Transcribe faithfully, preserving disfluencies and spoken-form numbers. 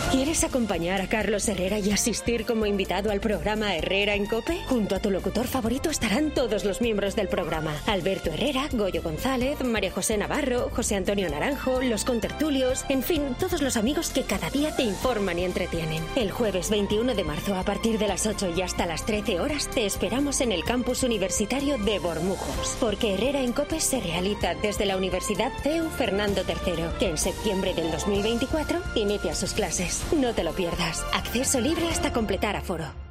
¿Quieres acompañar a Carlos Herrera y asistir como invitado al programa Herrera en COPE? Junto a tu locutor favorito estarán todos los miembros del programa. Alberto Herrera, Goyo González, María José Navarro, José Antonio Naranjo, los contertulios, en fin, todos los amigos que cada día te informan y entretienen. El jueves veintiuno de marzo, a partir de las ocho y hasta las trece horas, te esperamos en el campus universitario de Bormujos, porque Herrera en COPE se realiza desde la Universidad C E U Fernando tercero, que en septiembre del dos mil veinticuatro inicia sus clases. No te lo pierdas. Acceso libre hasta completar aforo.